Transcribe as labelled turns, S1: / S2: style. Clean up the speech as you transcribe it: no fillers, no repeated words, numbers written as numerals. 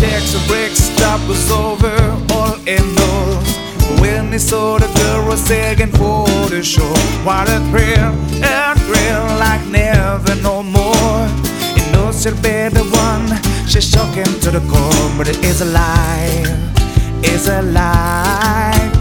S1: checks the brake stop was over, all indoors. When he saw the girl was taken for the show, what a thrill like never no more. He knows she'll be the one, she's shocking to the core, but it is a lie, it's a lie.